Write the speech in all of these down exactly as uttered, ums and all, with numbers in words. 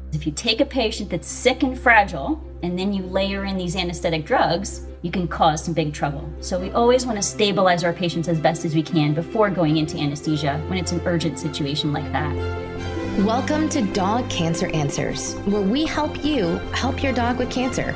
If you take a patient that's sick and fragile, and then you layer in these anesthetic drugs, you can cause some big trouble. So we always want to stabilize our patients as best as we can before going into anesthesia when it's an urgent situation like that. Welcome to Dog Cancer Answers, where we help you help your dog with cancer.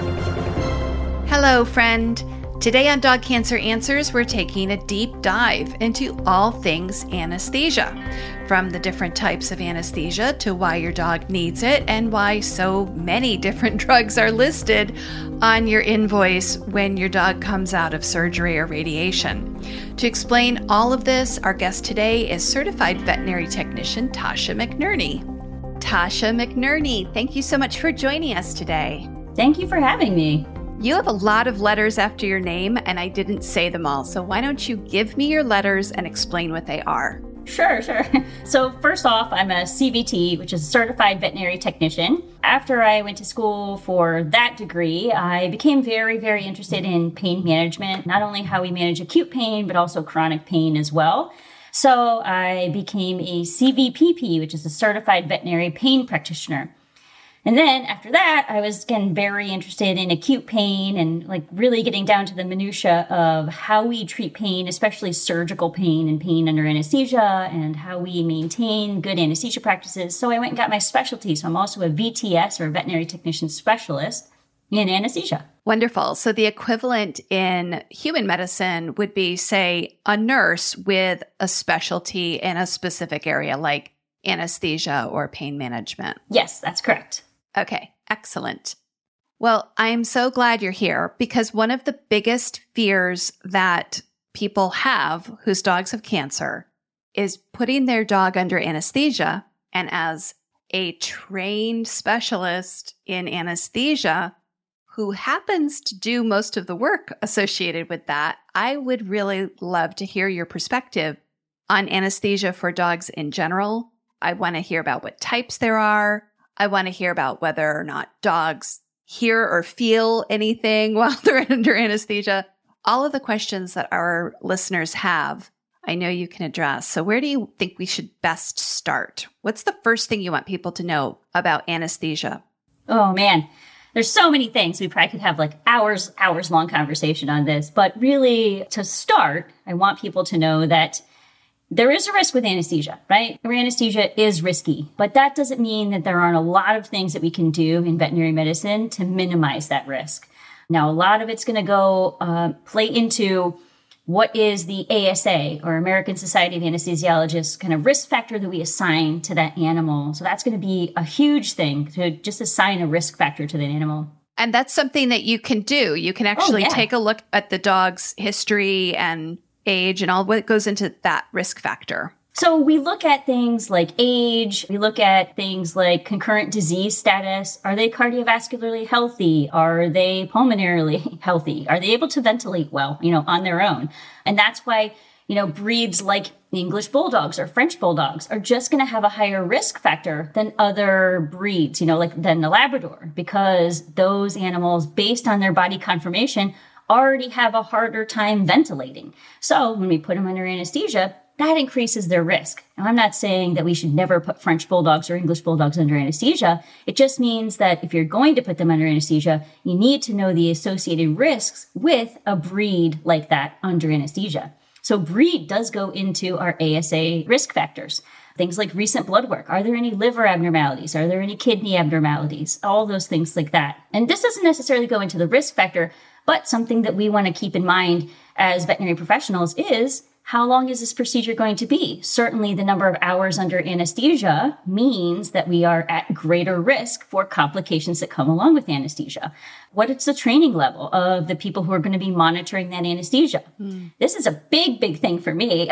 Hello, friend. Today on Dog Cancer Answers, we're taking a deep dive into all things anesthesia, from the different types of anesthesia to why your dog needs it and why so many different drugs are listed on your invoice when your dog comes out of surgery or radiation. To explain all of this, our guest today is certified veterinary technician Tasha McNerney. Tasha McNerney, thank you so much for joining us today. Thank you for having me. You have a lot of letters after your name, and I didn't say them all. So why don't you give me your letters and explain what they are? Sure, sure. So first off, I'm a C V T, which is a certified veterinary technician. After I went to school for that degree, I became very, very interested in pain management, not only how we manage acute pain, but also chronic pain as well. So I became a C V P P, which is a certified veterinary pain practitioner. And then after that, I was again very interested in acute pain and like really getting down to the minutia of how we treat pain, especially surgical pain and pain under anesthesia, and how we maintain good anesthesia practices. So I went and got my specialty. So I'm also a V T S, or veterinary technician specialist, in anesthesia. Wonderful. So the equivalent in human medicine would be, say, a nurse with a specialty in a specific area like anesthesia or pain management. Yes, that's correct. Okay, excellent. Well, I'm so glad you're here because one of the biggest fears that people have whose dogs have cancer is putting their dog under anesthesia. And as a trained specialist in anesthesia who happens to do most of the work associated with that, I would really love to hear your perspective on anesthesia for dogs in general. I want to hear about what types there are. I want to hear about whether or not dogs hear or feel anything while they're under anesthesia. All of the questions that our listeners have, I know you can address. So where do you think we should best start? What's the first thing you want people to know about anesthesia? Oh, man. There's so many things. We probably could have like hours, hours long conversation on this. But really, to start, I want people to know that there is a risk with anesthesia, right? Anesthesia is risky, but that doesn't mean that there aren't a lot of things that we can do in veterinary medicine to minimize that risk. Now, a lot of it's going to go uh, play into what is the A S A, or American Society of Anesthesiologists, kind of risk factor that we assign to that animal. So that's going to be a huge thing, to just assign a risk factor to that animal. And that's something that you can do. You can actually oh, yeah. take a look at the dog's history and age and all what goes into that risk factor. So we look at things like age, we look at things like concurrent disease status. Are they cardiovascularly healthy? Are they pulmonarily healthy? Are they able to ventilate well, you know, on their own? And that's why, you know, breeds like English bulldogs or French bulldogs are just going to have a higher risk factor than other breeds, you know, like than the Labrador, because those animals, based on their body conformation, already have a harder time ventilating. So when we put them under anesthesia, that increases their risk. Now, I'm not saying that we should never put French bulldogs or English bulldogs under anesthesia. It just means that if you're going to put them under anesthesia, you need to know the associated risks with a breed like that under anesthesia. So breed does go into our A S A risk factors. Things like recent blood work. Are there any liver abnormalities? Are there any kidney abnormalities? All those things like that. And this doesn't necessarily go into the risk factor, but something that we want to keep in mind as veterinary professionals is, how long is this procedure going to be? Certainly the number of hours under anesthesia means that we are at greater risk for complications that come along with anesthesia. What is the training level of the people who are going to be monitoring that anesthesia? Mm. This is a big, big thing for me.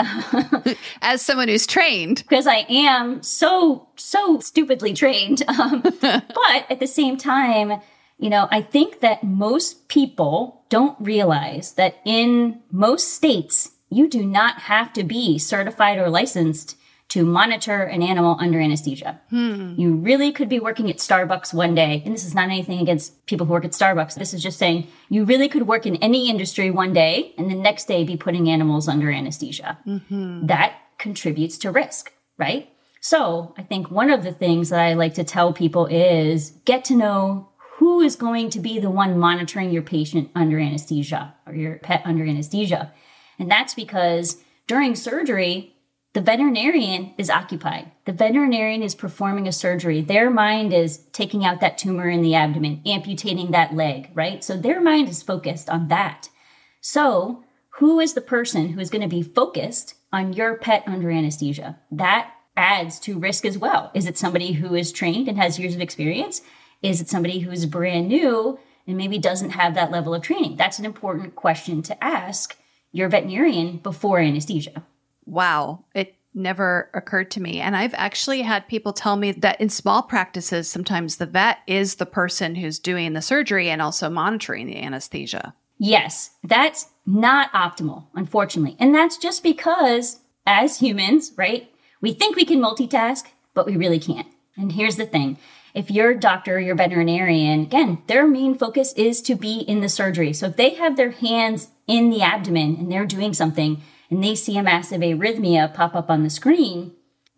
As someone who's trained. Because I am so, so stupidly trained. Um, but at the same time, you know, I think that most people don't realize that in most states, you do not have to be certified or licensed to monitor an animal under anesthesia. Hmm. You really could be working at Starbucks one day, and this is not anything against people who work at Starbucks. This is just saying you really could work in any industry one day and the next day be putting animals under anesthesia. Mm-hmm. That contributes to risk, right? So I think one of the things that I like to tell people is get to know who is going to be the one monitoring your patient under anesthesia or your pet under anesthesia. And that's because during surgery, the veterinarian is occupied. The veterinarian is performing a surgery. Their mind is taking out that tumor in the abdomen, amputating that leg, right? So their mind is focused on that. So who is the person who is going to be focused on your pet under anesthesia? That adds to risk as well. Is it somebody who is trained and has years of experience? Is it somebody who is brand new and maybe doesn't have that level of training? That's an important question to ask your veterinarian before anesthesia. Wow. It never occurred to me. And I've actually had people tell me that in small practices, sometimes the vet is the person who's doing the surgery and also monitoring the anesthesia. Yes, that's not optimal, unfortunately. And that's just because as humans, right, we think we can multitask, but we really can't. And here's the thing. If your doctor, your veterinarian, again, their main focus is to be in the surgery. So if they have their hands in the abdomen and they're doing something and they see a massive arrhythmia pop up on the screen,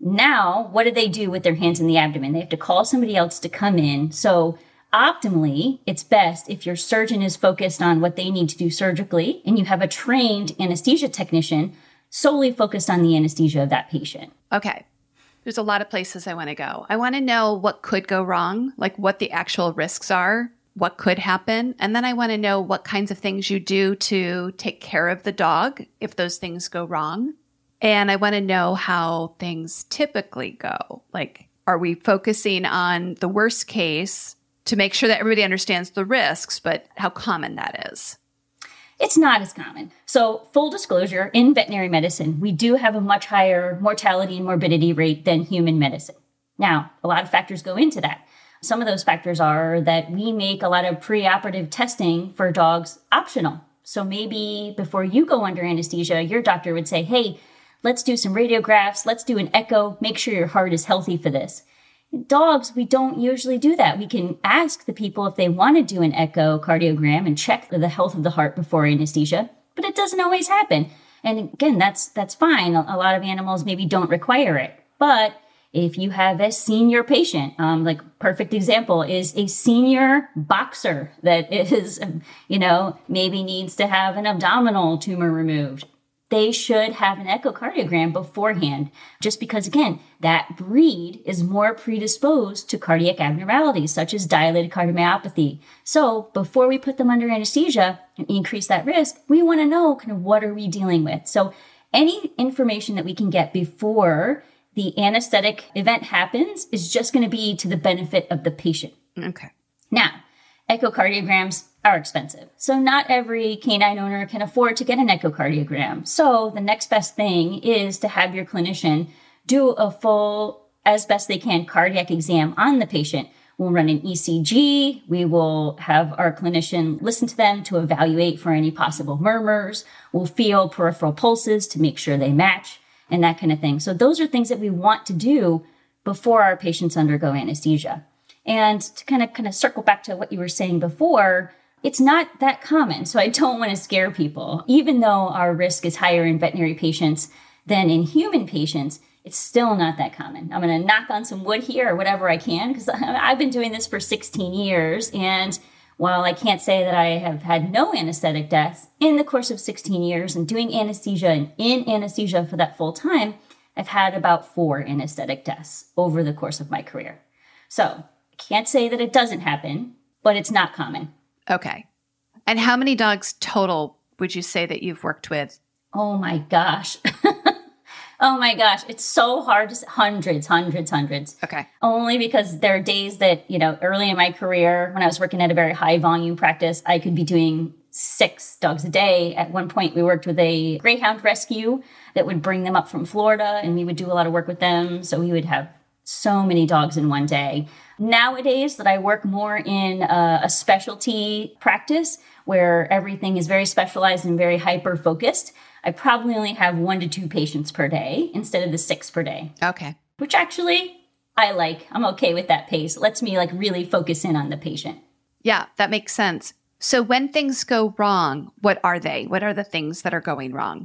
now what do they do with their hands in the abdomen? They have to call somebody else to come in. So optimally, it's best if your surgeon is focused on what they need to do surgically and you have a trained anesthesia technician solely focused on the anesthesia of that patient. Okay. There's a lot of places I want to go. I want to know what could go wrong, like what the actual risks are, what could happen. And then I want to know what kinds of things you do to take care of the dog if those things go wrong. And I want to know how things typically go. Like, are we focusing on the worst case to make sure that everybody understands the risks, but how common that is? It's not as common. So full disclosure, in veterinary medicine, we do have a much higher mortality and morbidity rate than human medicine. Now, a lot of factors go into that. Some of those factors are that we make a lot of preoperative testing for dogs optional. So maybe before you go under anesthesia, your doctor would say, hey, let's do some radiographs, let's do an echo, make sure your heart is healthy for this. Dogs, we don't usually do that. We can ask the people if they want to do an echocardiogram and check the health of the heart before anesthesia, but it doesn't always happen. And again, that's that's fine. A lot of animals maybe don't require it. But if you have a senior patient, um, like perfect example is a senior boxer that is, you know, maybe needs to have an abdominal tumor removed, they should have an echocardiogram beforehand, just because, again, that breed is more predisposed to cardiac abnormalities, such as dilated cardiomyopathy. So before we put them under anesthesia and increase that risk, we want to know kind of what are we dealing with. So any information that we can get before the anesthetic event happens is just going to be to the benefit of the patient. Okay. Now, echocardiograms are expensive. So not every canine owner can afford to get an echocardiogram. So the next best thing is to have your clinician do a full, as best they can, cardiac exam on the patient. We'll run an E C G. We will have our clinician listen to them to evaluate for any possible murmurs. We'll feel peripheral pulses to make sure they match and that kind of thing. So those are things that we want to do before our patients undergo anesthesia. And to kind of kind of circle back to what you were saying before, it's not that common. So I don't want to scare people. Even though our risk is higher in veterinary patients than in human patients, it's still not that common. I'm going to knock on some wood here or whatever I can, because I've been doing this for sixteen years. And while I can't say that I have had no anesthetic deaths in the course of sixteen years and doing anesthesia and in anesthesia for that full time, I've had about four anesthetic deaths over the course of my career. So I can't say that it doesn't happen, but it's not common. Okay. And how many dogs total would you say that you've worked with? Oh my gosh. Oh my gosh. It's so hard to say. Hundreds, hundreds, hundreds. Okay. Only because there are days that, you know, early in my career, when I was working at a very high volume practice, I could be doing six dogs a day. At one point, we worked with a Greyhound rescue that would bring them up from Florida, and we would do a lot of work with them. So we would have so many dogs in one day. Nowadays that I work more in a, a specialty practice where everything is very specialized and very hyper-focused, I probably only have one to two patients per day instead of the six per day. Okay. Which actually I like. I'm okay with that pace. It lets me like really focus in on the patient. Yeah, that makes sense. So when things go wrong, what are they? What are the things that are going wrong?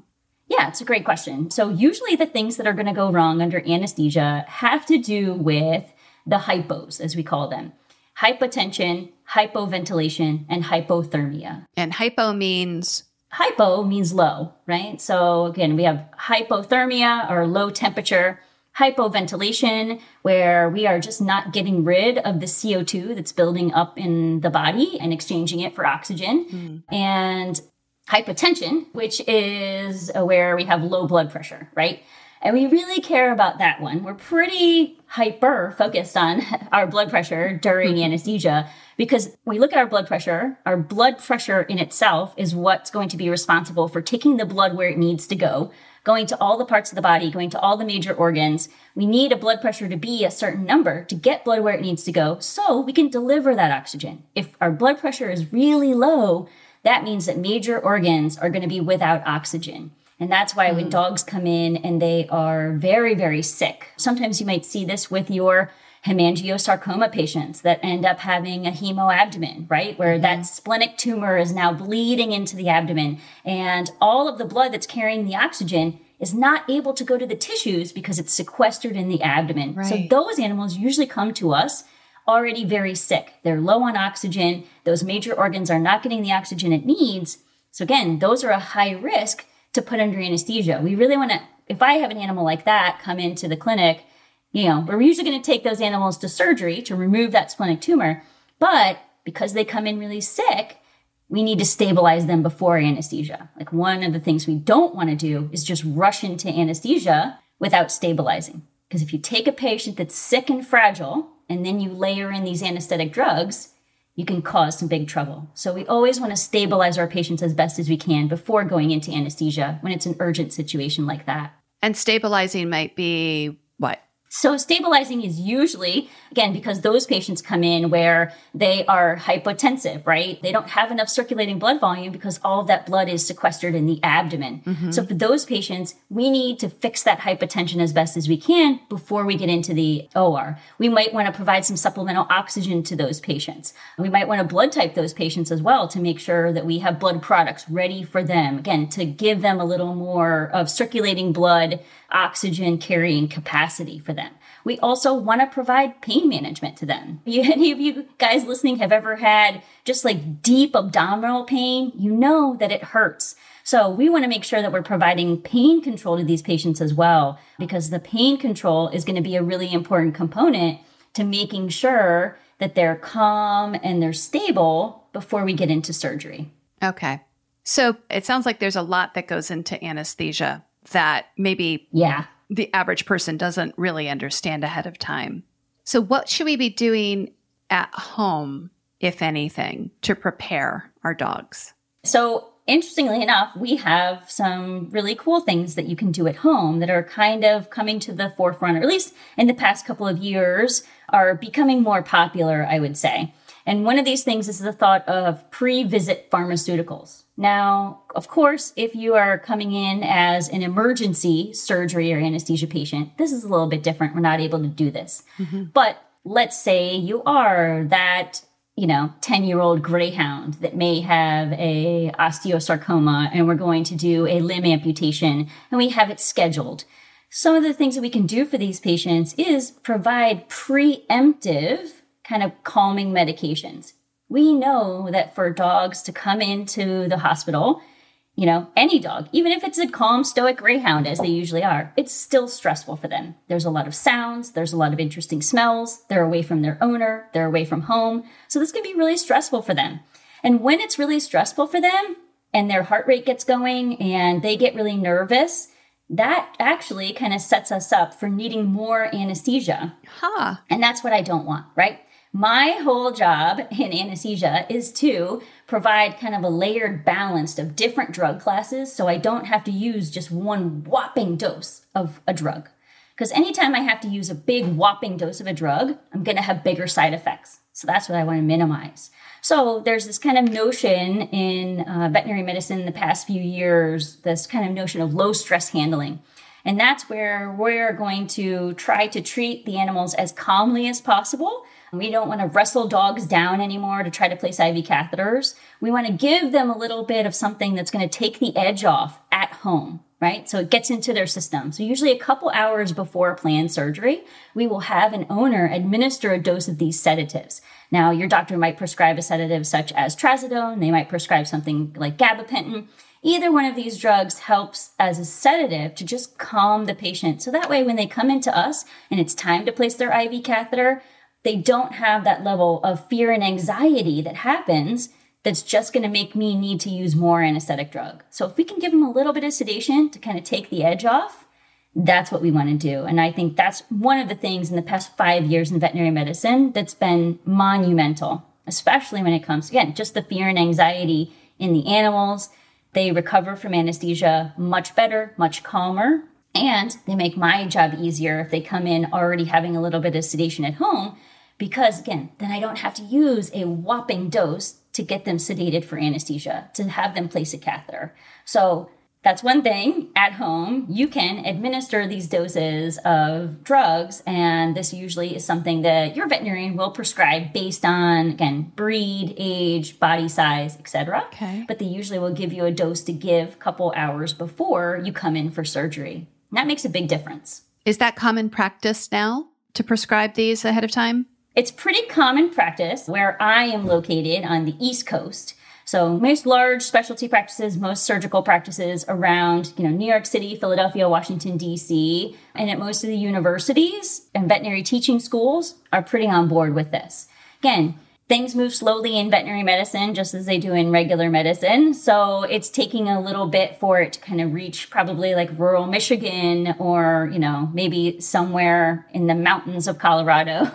Yeah, it's a great question. So usually the things that are going to go wrong under anesthesia have to do with the hypos, as we call them. Hypotension, hypoventilation, and hypothermia. And hypo means? Hypo means low, right? So again, we have hypothermia or low temperature, hypoventilation, where we are just not getting rid of the C O two that's building up in the body and exchanging it for oxygen. Mm. And hypotension, which is where we have low blood pressure, right? And we really care about that one. We're pretty hyper focused on our blood pressure during anesthesia because we look at our blood pressure. Our blood pressure in itself is what's going to be responsible for taking the blood where it needs to go, going to all the parts of the body, going to all the major organs. We need a blood pressure to be a certain number to get blood where it needs to go so we can deliver that oxygen. If our blood pressure is really low, that means that major organs are going to be without oxygen. And that's why mm. when dogs come in and they are very, very sick, sometimes you might see this with your hemangiosarcoma patients that end up having a hemoabdomen, right? Where mm-hmm. that splenic tumor is now bleeding into the abdomen and all of the blood that's carrying the oxygen is not able to go to the tissues because it's sequestered in the abdomen. Right. So those animals usually come to us already very sick. They're low on oxygen. Those major organs are not getting the oxygen it needs. So again, those are a high risk to put under anesthesia. We really want to, if I have an animal like that come into the clinic, you know, we're usually going to take those animals to surgery to remove that splenic tumor. But because they come in really sick, we need to stabilize them before anesthesia. Like one of the things we don't want to do is just rush into anesthesia without stabilizing. Because if you take a patient that's sick and fragile, and then you layer in these anesthetic drugs, you can cause some big trouble. So we always want to stabilize our patients as best as we can before going into anesthesia when it's an urgent situation like that. And stabilizing might be what? So stabilizing is usually, again, because those patients come in where they are hypotensive, right? They don't have enough circulating blood volume because all of that blood is sequestered in the abdomen. Mm-hmm. So for those patients, we need to fix that hypotension as best as we can before we get into the O R. We might want to provide some supplemental oxygen to those patients. We might want to blood type those patients as well to make sure that we have blood products ready for them. Again, to give them a little more of circulating blood, oxygen carrying capacity for them. We also want to provide pain management to them. Any of you guys listening have ever had just like deep abdominal pain? You know that it hurts. So we want to make sure that we're providing pain control to these patients as well, because the pain control is going to be a really important component to making sure that they're calm and they're stable before we get into surgery. Okay. So it sounds like there's a lot that goes into anesthesia that maybe yeah. the average person doesn't really understand ahead of time. So what should we be doing at home, if anything, to prepare our dogs? So interestingly enough, we have some really cool things that you can do at home that are kind of coming to the forefront, or at least in the past couple of years are becoming more popular, I would say. And one of these things is the thought of pre-visit pharmaceuticals. Now, of course, if you are coming in as an emergency surgery or anesthesia patient, this is a little bit different. We're not able to do this. Mm-hmm. But let's say you are that, you know, ten-year-old greyhound that may have a osteosarcoma and we're going to do a limb amputation and we have it scheduled. Some of the things that we can do for these patients is provide preemptive kind of calming medications. We know that for dogs to come into the hospital, you know, any dog, even if it's a calm, stoic greyhound, as they usually are, it's still stressful for them. There's a lot of sounds. There's a lot of interesting smells. They're away from their owner. They're away from home. So this can be really stressful for them. And when it's really stressful for them and their heart rate gets going and they get really nervous, that actually kind of sets us up for needing more anesthesia. Huh. And that's what I don't want, right? My whole job in anesthesia is to provide kind of a layered balance of different drug classes so I don't have to use just one whopping dose of a drug. Because anytime I have to use a big whopping dose of a drug, I'm going to have bigger side effects. So that's what I want to minimize. So there's this kind of notion in uh, veterinary medicine in the past few years, this kind of notion of low stress handling. And that's where we're going to try to treat the animals as calmly as possible. We don't want to wrestle dogs down anymore to try to place I V catheters. We want to give them a little bit of something that's going to take the edge off at home. right? So it gets into their system. So usually a couple hours before planned surgery, we will have an owner administer a dose of these sedatives. Now, your doctor might prescribe a sedative such as trazodone. They might prescribe something like gabapentin. Either one of these drugs helps as a sedative to just calm the patient. So that way, when they come into us and it's time to place their I V catheter, they don't have that level of fear and anxiety that happens that's just going to make me need to use more anesthetic drug. So if we can give them a little bit of sedation to kind of take the edge off, that's what we want to do. And I think that's one of the things in the past five years in veterinary medicine that's been monumental, especially when it comes, again, just the fear and anxiety in the animals. They recover from anesthesia much better, much calmer, and they make my job easier if they come in already having a little bit of sedation at home, because again, then I don't have to use a whopping dose to get them sedated for anesthesia, to have them place a catheter. So that's one thing. At home, you can administer these doses of drugs, and this usually is something that your veterinarian will prescribe based on, again, breed, age, body size, et cetera. Okay. But they usually will give you a dose to give a couple hours before you come in for surgery. And that makes a big difference. Is that common practice now to prescribe these ahead of time? It's pretty common practice where I am located on the East Coast. So most large specialty practices, most surgical practices around, you know, New York City, Philadelphia, Washington, D C, and at most of the universities and veterinary teaching schools are pretty on board with this. Again, things move slowly in veterinary medicine, just as they do in regular medicine. So it's taking a little bit for it to kind of reach probably like rural Michigan or, you know, maybe somewhere in the mountains of Colorado.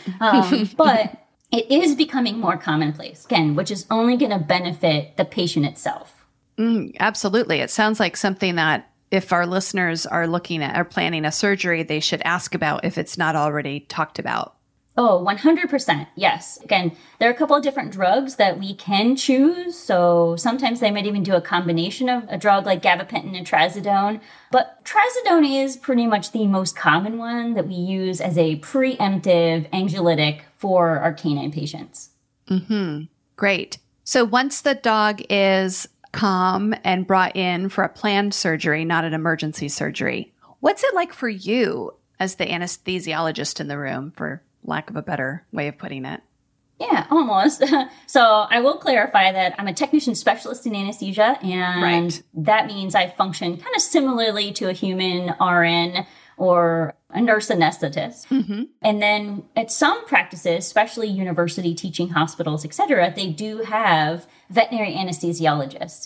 um, but it is becoming more commonplace, again, which is only going to benefit the patient itself. Mm, absolutely. It sounds like something that if our listeners are looking at or planning a surgery, they should ask about if it's not already talked about. Oh, one hundred percent. Yes. Again, there are a couple of different drugs that we can choose. So sometimes they might even do a combination of a drug like gabapentin and trazodone. But trazodone is pretty much the most common one that we use as a preemptive anxiolytic for our canine patients. Mm-hmm. Great. So once the dog is calm and brought in for a planned surgery, not an emergency surgery, what's it like for you as the anesthesiologist in the room, for lack of a better way of putting it? Yeah, almost. So I will clarify that I'm a technician specialist in anesthesia, and right. that means I function kind of similarly to a human R N or a nurse anesthetist. Mm-hmm. And then at some practices, especially university teaching hospitals, et cetera, they do have veterinary anesthesiologists.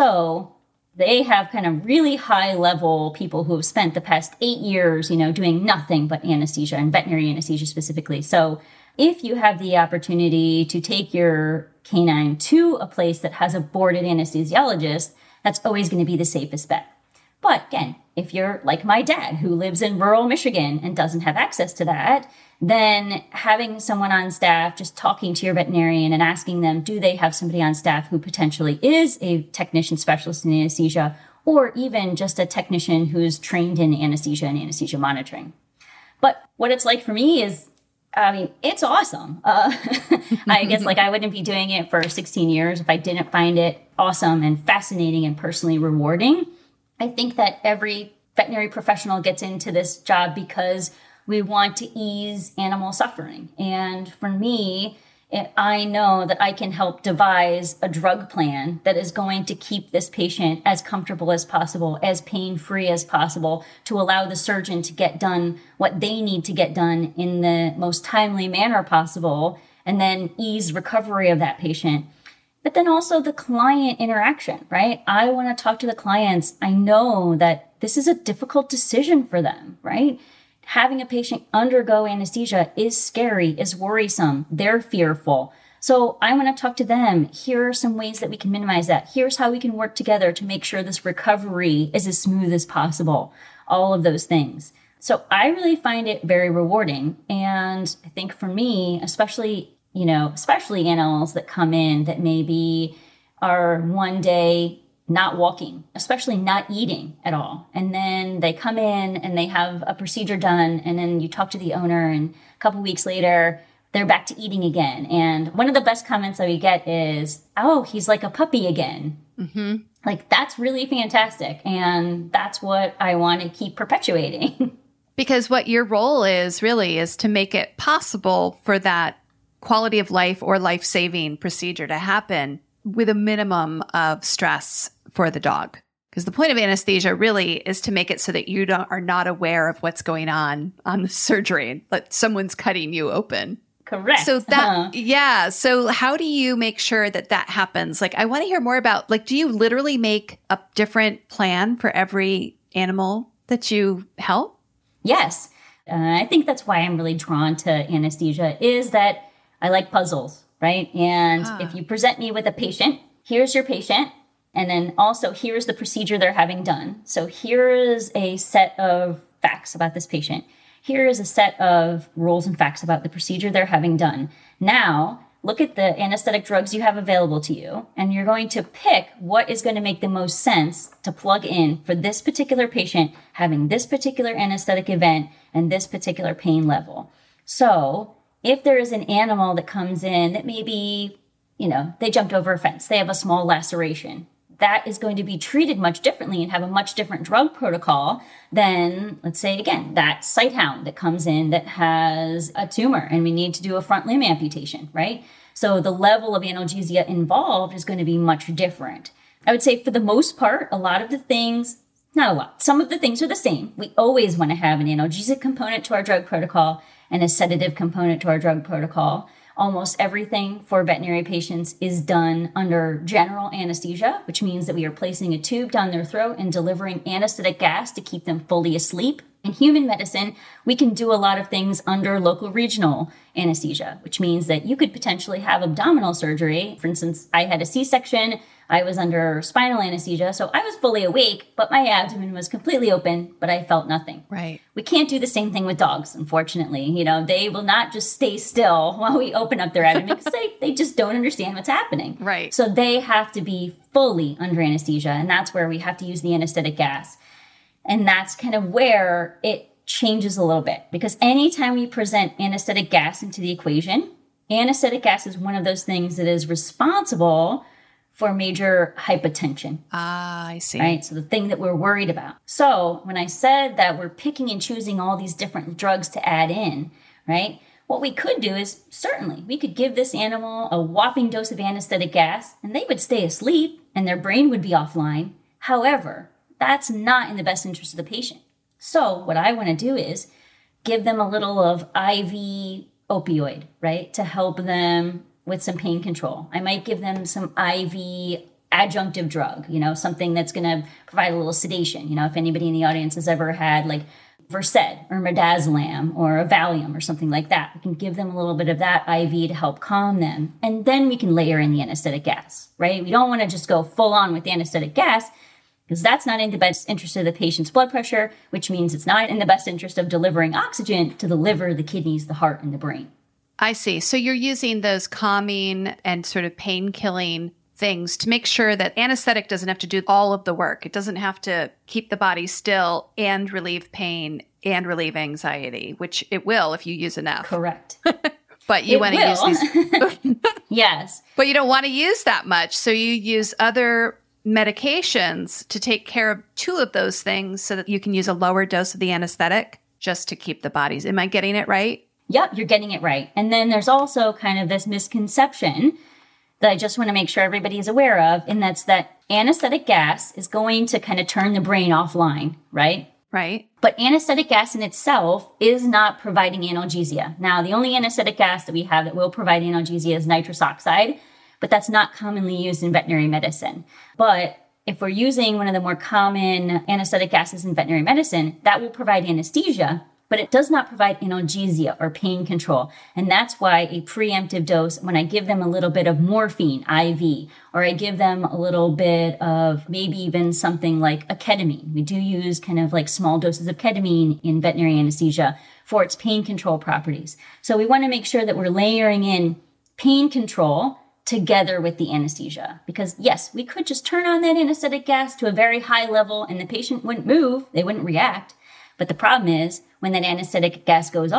So they have kind of really high level people who have spent the past eight years, you know, doing nothing but anesthesia and veterinary anesthesia specifically. So if you have the opportunity to take your canine to a place that has a boarded anesthesiologist, that's always going to be the safest bet. But again, if you're like my dad who lives in rural Michigan and doesn't have access to that, then having someone on staff, just talking to your veterinarian and asking them, do they have somebody on staff who potentially is a technician specialist in anesthesia, or even just a technician who's trained in anesthesia and anesthesia monitoring. But what it's like for me is, I mean, it's awesome. Uh, I guess like I wouldn't be doing it for sixteen years if I didn't find it awesome and fascinating and personally rewarding. I think that every veterinary professional gets into this job because we want to ease animal suffering. And for me, it, I know that I can help devise a drug plan that is going to keep this patient as comfortable as possible, as pain-free as possible, to allow the surgeon to get done what they need to get done in the most timely manner possible, and then ease recovery of that patient. But then also the client interaction, right? I want to talk to the clients. I know that this is a difficult decision for them, right? Having a patient undergo anesthesia is scary, is worrisome. They're fearful. So I want to talk to them. Here are some ways that we can minimize that. Here's how we can work together to make sure this recovery is as smooth as possible. All of those things. So I really find it very rewarding. And I think for me, especially you know, especially animals that come in that maybe are one day not walking, especially not eating at all. And then they come in and they have a procedure done. And then you talk to the owner and a couple weeks later, they're back to eating again. And one of the best comments that we get is, oh, he's like a puppy again. Mm-hmm. Like, that's really fantastic. And that's what I want to keep perpetuating. Because what your role is really is to make it possible for that quality of life or life-saving procedure to happen with a minimum of stress for the dog. Because the point of anesthesia really is to make it so that you don't, are not aware of what's going on on the surgery, like someone's cutting you open. Correct. So that, huh. yeah. So how do you make sure that that happens? Like, I want to hear more about, like, do you literally make a different plan for every animal that you help? Yes. Uh, I think that's why I'm really drawn to anesthesia is that I like puzzles, right? And ah. if you present me with a patient, here's your patient. And then also here's the procedure they're having done. So here is a set of facts about this patient. Here is a set of rules and facts about the procedure they're having done. Now, look at the anesthetic drugs you have available to you, and you're going to pick what is going to make the most sense to plug in for this particular patient having this particular anesthetic event and this particular pain level. So if there is an animal that comes in that maybe, you know, they jumped over a fence, they have a small laceration, that is going to be treated much differently and have a much different drug protocol than, let's say, again, that sighthound that comes in that has a tumor and we need to do a front limb amputation, right? So the level of analgesia involved is going to be much different. I would say for the most part, a lot of the things, not a lot, some of the things are the same. We always want to have an analgesic component to our drug protocol and a sedative component to our drug protocol. Almost everything for veterinary patients is done under general anesthesia, which means that we are placing a tube down their throat and delivering anesthetic gas to keep them fully asleep. In human medicine, we can do a lot of things under local regional anesthesia, which means that you could potentially have abdominal surgery. For instance, I had a C-section. I was under spinal anesthesia, so I was fully awake, but my abdomen was completely open, but I felt nothing. Right. We can't do the same thing with dogs, unfortunately. You know, they will not just stay still while we open up their abdomen because they, they just don't understand what's happening. Right. So they have to be fully under anesthesia, and that's where we have to use the anesthetic gas. And that's kind of where it changes a little bit, because anytime we present anesthetic gas into the equation, anesthetic gas is one of those things that is responsible for major hypotension. Ah, I see. Right? So the thing that we're worried about. So when I said that we're picking and choosing all these different drugs to add in, right? What we could do is certainly we could give this animal a whopping dose of anesthetic gas and they would stay asleep and their brain would be offline. However, that's not in the best interest of the patient. So what I want to do is give them a little of I V opioid, right? To help them with some pain control. I might give them some I V adjunctive drug, you know, something that's going to provide a little sedation. You know, if anybody in the audience has ever had like Versed or Midazolam or a Valium or something like that, we can give them a little bit of that I V to help calm them. And then we can layer in the anesthetic gas, right? We don't want to just go full on with the anesthetic gas because that's not in the best interest of the patient's blood pressure, which means it's not in the best interest of delivering oxygen to the liver, the kidneys, the heart, and the brain. I see. So you're using those calming and sort of pain-killing things to make sure that anesthetic doesn't have to do all of the work. It doesn't have to keep the body still and relieve pain and relieve anxiety, which it will if you use enough. Correct. But you want to use these. Yes. But you don't want to use that much. So you use other medications to take care of two of those things so that you can use a lower dose of the anesthetic just to keep the bodies. Am I getting it right? Yep, you're getting it right. And then there's also kind of this misconception that I just want to make sure everybody is aware of, and that's that anesthetic gas is going to kind of turn the brain offline, right? Right. But anesthetic gas in itself is not providing analgesia. Now, the only anesthetic gas that we have that will provide analgesia is nitrous oxide, but that's not commonly used in veterinary medicine. But if we're using one of the more common anesthetic gases in veterinary medicine, that will provide anesthesia, but it does not provide analgesia or pain control. And that's why a preemptive dose, when I give them a little bit of morphine, I V, or I give them a little bit of maybe even something like a ketamine. We do use kind of like small doses of ketamine in veterinary anesthesia for its pain control properties. So we want to make sure that we're layering in pain control together with the anesthesia. Because yes, we could just turn on that anesthetic gas to a very high level and the patient wouldn't move, they wouldn't react. But the problem is when that anesthetic gas goes off,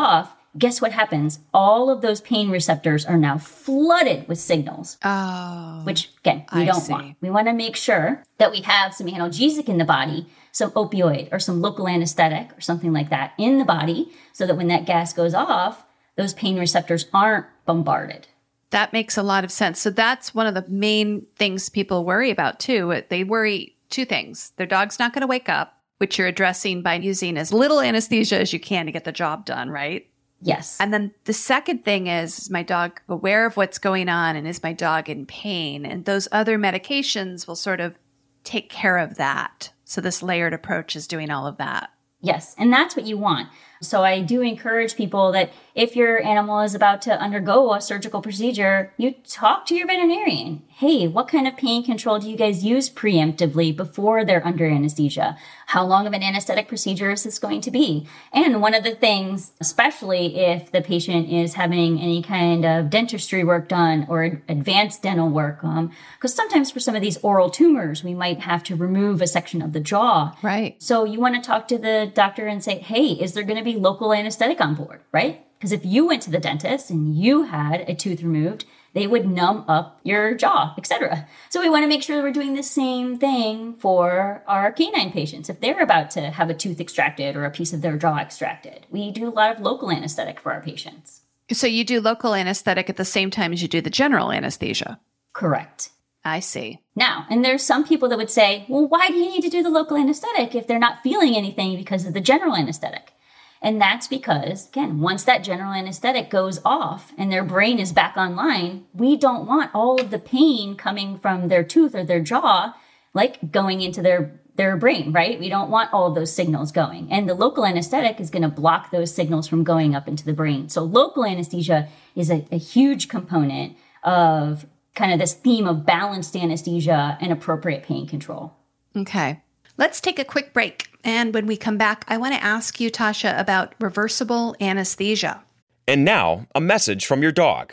guess what happens? All of those pain receptors are now flooded with signals. Oh. Which, again, we I don't see. want. We want to make sure that we have some analgesic in the body, some opioid or some local anesthetic or something like that in the body, so that when that gas goes off, those pain receptors aren't bombarded. That makes a lot of sense. So that's one of the main things people worry about too. They worry two things. Their dog's not going to wake up, which you're addressing by using as little anesthesia as you can to get the job done, right? Yes. And then the second thing is, is my dog aware of what's going on, and is my dog in pain? And those other medications will sort of take care of that. So this layered approach is doing all of that. Yes, and that's what you want. So I do encourage people that if your animal is about to undergo a surgical procedure, you talk to your veterinarian. Hey, what kind of pain control do you guys use preemptively before they're under anesthesia? How long of an anesthetic procedure is this going to be? And one of the things, especially if the patient is having any kind of dentistry work done or advanced dental work, um, because sometimes for some of these oral tumors, we might have to remove a section of the jaw. Right. So you want to talk to the doctor and say, hey, is there going to be local anesthetic on board, right? Because if you went to the dentist and you had a tooth removed, they would numb up your jaw, et cetera. So we want to make sure we're doing the same thing for our canine patients. If they're about to have a tooth extracted or a piece of their jaw extracted, we do a lot of local anesthetic for our patients. So you do local anesthetic at the same time as you do the general anesthesia? Correct. I see. Now, and there's some people that would say, well, why do you need to do the local anesthetic if they're not feeling anything because of the general anesthetic? And that's because, again, once that general anesthetic goes off and their brain is back online, we don't want all of the pain coming from their tooth or their jaw, like going into their, their brain, right? We don't want all of those signals going. And the local anesthetic is going to block those signals from going up into the brain. So local anesthesia is a, a huge component of kind of this theme of balanced anesthesia and appropriate pain control. Okay. Let's take a quick break. And when we come back, I want to ask you, Tasha, about reversible anesthesia. And now, a message from your dog.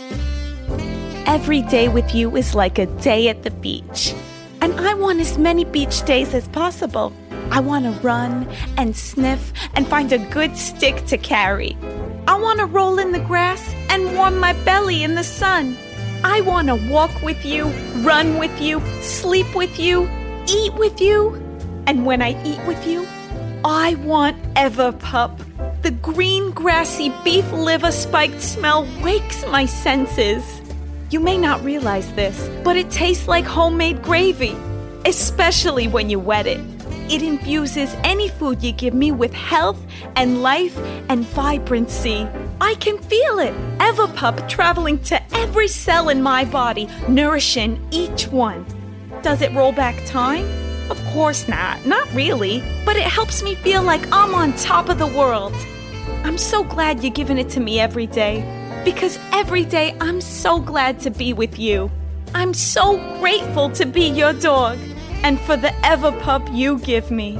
Every day with you is like a day at the beach. And I want as many beach days as possible. I want to run and sniff and find a good stick to carry. I want to roll in the grass and warm my belly in the sun. I want to walk with you, run with you, sleep with you, eat with you. And when I eat with you, I want Everpup. The green, grassy beef liver spiked smell wakes my senses. You may not realize this, but it tastes like homemade gravy, especially when you wet it. It infuses any food you give me with health and life and vibrancy. I can feel it. Everpup traveling to every cell in my body, nourishing each one. Does it roll back time? Of course not. Not really. But it helps me feel like I'm on top of the world. I'm so glad you're giving it to me every day. Because every day I'm so glad to be with you. I'm so grateful to be your dog. And for the Everpup you give me.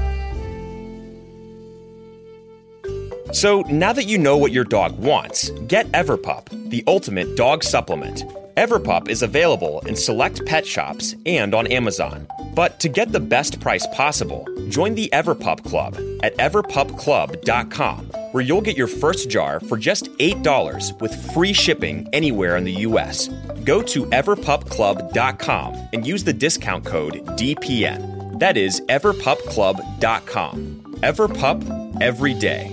So now that you know what your dog wants, get Everpup, the ultimate dog supplement. Everpup is available in select pet shops and on Amazon. But to get the best price possible, join the Everpup Club at everpup club dot com, where you'll get your first jar for just eight dollars with free shipping anywhere in the U S. Go to everpup club dot com and use the discount code D P N. That is everpup club dot com. Everpup, every day.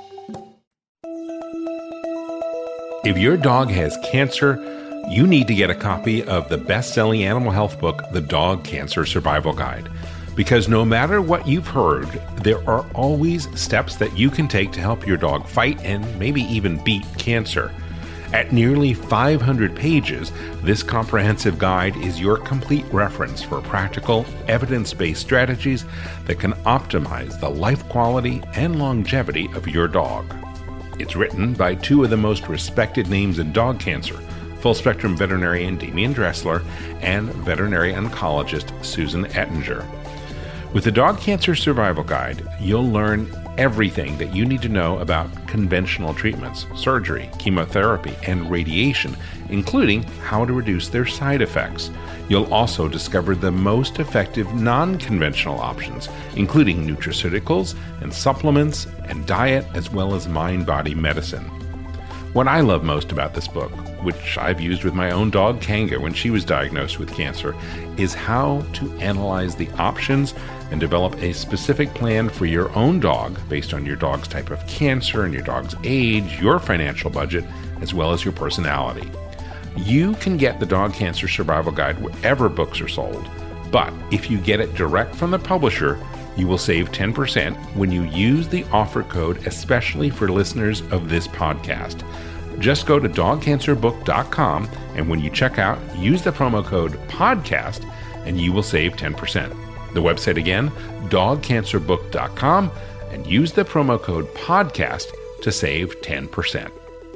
If your dog has cancer, you need to get a copy of the best-selling animal health book, The Dog Cancer Survival Guide. Because no matter what you've heard, there are always steps that you can take to help your dog fight and maybe even beat cancer. At nearly five hundred pages, this comprehensive guide is your complete reference for practical, evidence-based strategies that can optimize the life quality and longevity of your dog. It's written by two of the most respected names in dog cancer, full-spectrum veterinarian Damian Dressler and veterinary oncologist Susan Ettinger. With the Dog Cancer Survival Guide, you'll learn everything that you need to know about conventional treatments, surgery, chemotherapy, and radiation, including how to reduce their side effects. You'll also discover the most effective non-conventional options, including nutraceuticals and supplements and diet, as well as mind-body medicine. What I love most about this book, which I've used with my own dog Kanga when she was diagnosed with cancer, is how to analyze the options and develop a specific plan for your own dog based on your dog's type of cancer and your dog's age, your financial budget, as well as your personality. You can get the Dog Cancer Survival Guide wherever books are sold, but if you get it direct from the publisher, you will save ten percent when you use the offer code, especially for listeners of this podcast. Just go to dog cancer book dot com, and when you check out, use the promo code PODCAST, and you will save ten percent. The website again, dog cancer book dot com, and use the promo code PODCAST to save ten percent.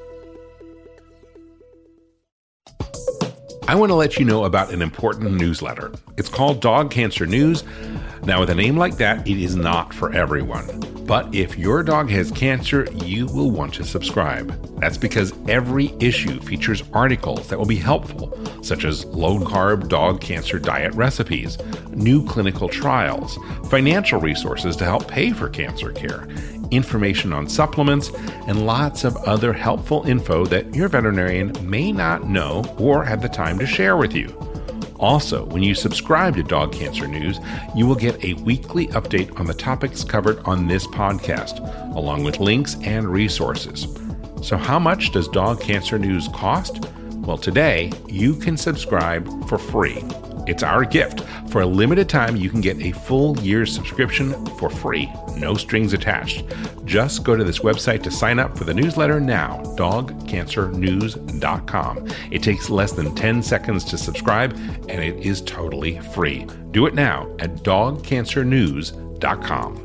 I want to let you know about an important newsletter. It's called Dog Cancer News. Now, with a name like that, it is not for everyone. But if your dog has cancer, you will want to subscribe. That's because every issue features articles that will be helpful, such as low-carb dog cancer diet recipes, new clinical trials, financial resources to help pay for cancer care, information on supplements, and lots of other helpful info that your veterinarian may not know or have the time to share with you. Also, when you subscribe to Dog Cancer News, you will get a weekly update on the topics covered on this podcast, along with links and resources. So how much does Dog Cancer News cost? Well, today, you can subscribe for free. It's our gift. For a limited time, you can get a full year's subscription for free, no strings attached. Just go to this website to sign up for the newsletter now, dog cancer news dot com. It takes less than ten seconds to subscribe, and it is totally free. Do it now at dog cancer news dot com.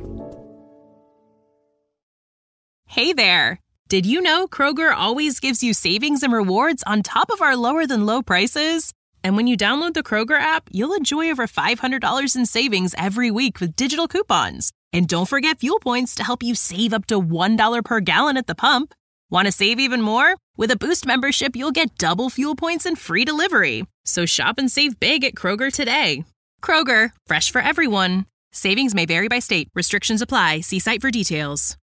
Hey there! Did you know Kroger always gives you savings and rewards on top of our lower than low prices? And when you download the Kroger app, you'll enjoy over five hundred dollars in savings every week with digital coupons. And don't forget fuel points to help you save up to one dollar per gallon at the pump. Want to save even more? With a Boost membership, you'll get double fuel points and free delivery. So shop and save big at Kroger today. Kroger, fresh for everyone. Savings may vary by state. Restrictions apply. See site for details.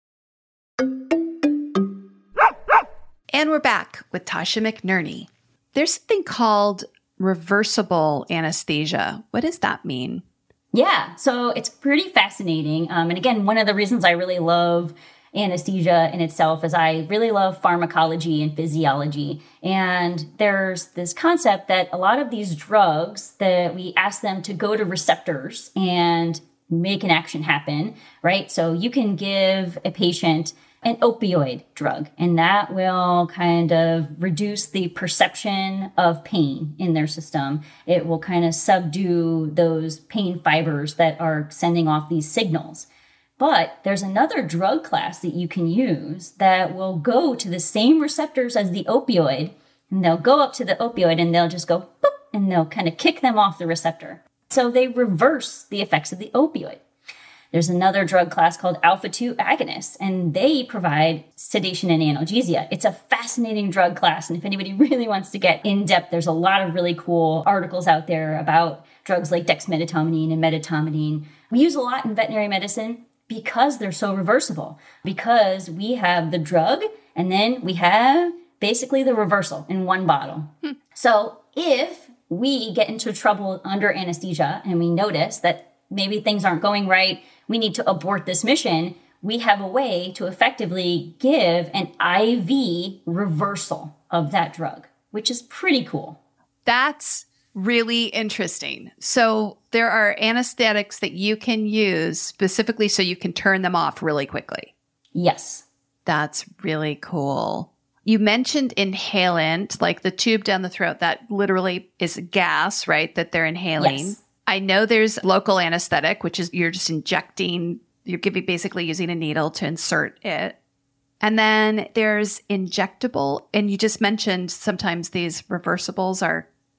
And we're back with Tasha McNerney. There's something called reversible anesthesia. What does that mean? Yeah, so it's pretty fascinating. Um, and again, one of the reasons I really love anesthesia in itself is I really love pharmacology and physiology. And there's this concept that a lot of these drugs that we ask them to go to receptors and make an action happen, right? So you can give a patient an opioid drug, and that will kind of reduce the perception of pain in their system. It will kind of subdue those pain fibers that are sending off these signals. But there's another drug class that you can use that will go to the same receptors as the opioid, and they'll go up to the opioid and they'll just go boop, and they'll kind of kick them off the receptor. So they reverse the effects of the opioid. There's another drug class called alpha two agonists, and they provide sedation and analgesia. It's a fascinating drug class, and if anybody really wants to get in depth, there's a lot of really cool articles out there about drugs like dexmedetomidine and medetomidine. We use a lot in veterinary medicine because they're so reversible, because we have the drug, and then we have basically the reversal in one bottle. Hmm. So if we get into trouble under anesthesia and we notice that maybe things aren't going right, we need to abort this mission, we have a way to effectively give an I V reversal of that drug, which is pretty cool. That's really interesting. So there are anesthetics that you can use specifically so you can turn them off really quickly. Yes. That's really cool. You mentioned inhalant, like the tube down the throat, that literally is gas, right, that they're inhaling. Yes. I know there's local anesthetic, which is you're just injecting, you're giving, basically using a needle to insert it. And then there's injectable, and you just mentioned sometimes these reversibles are